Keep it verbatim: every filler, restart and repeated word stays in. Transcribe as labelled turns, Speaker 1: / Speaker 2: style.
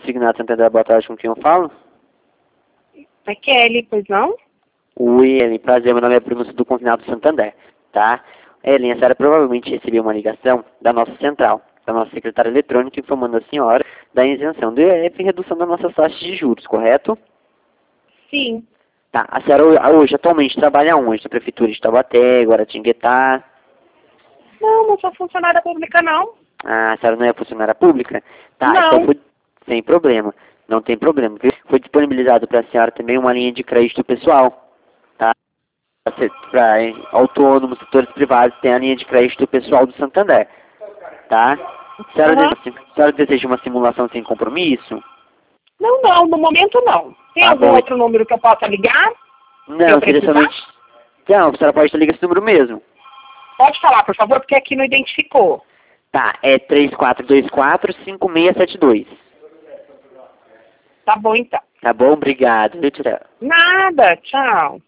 Speaker 1: Consignado Santander, boa tarde, com quem eu falo?
Speaker 2: É Kelly, pois não?
Speaker 1: Oi, Ellen, prazer, meu nome é Bruno do Consignado Santander, tá? Ellen, a senhora provavelmente recebeu uma ligação da nossa central, da nossa secretária eletrônica, informando a senhora da isenção do I R F e redução das nossas taxas de juros, correto?
Speaker 2: Sim.
Speaker 1: Tá, a senhora hoje, atualmente, trabalha onde? Na prefeitura de Taubaté, Guaratinguetá?
Speaker 2: Não, não sou funcionária pública, não.
Speaker 1: Ah, a senhora não é funcionária pública? Tá,
Speaker 2: Não.
Speaker 1: então foi sem problema, não tem problema. Viu? Foi disponibilizado para a senhora também uma linha de crédito pessoal, tá? Para autônomos, setores privados, tem a linha de crédito pessoal do Santander, tá? A senhora,
Speaker 2: Uhum.
Speaker 1: deseja, a senhora deseja uma simulação sem compromisso?
Speaker 2: Não, não, no momento não. Tem
Speaker 1: Tá
Speaker 2: algum
Speaker 1: bom.
Speaker 2: outro número que eu possa ligar?
Speaker 1: Não,
Speaker 2: eu
Speaker 1: seria
Speaker 2: precisar?
Speaker 1: somente... Não, a senhora pode ligar esse número mesmo.
Speaker 2: Pode falar, por favor, porque aqui não identificou.
Speaker 1: Tá, é três quatro dois quatro, cinco seis sete dois.
Speaker 2: Tá bom, então.
Speaker 1: Tá bom? Obrigado. Tchau.
Speaker 2: Nada, tchau.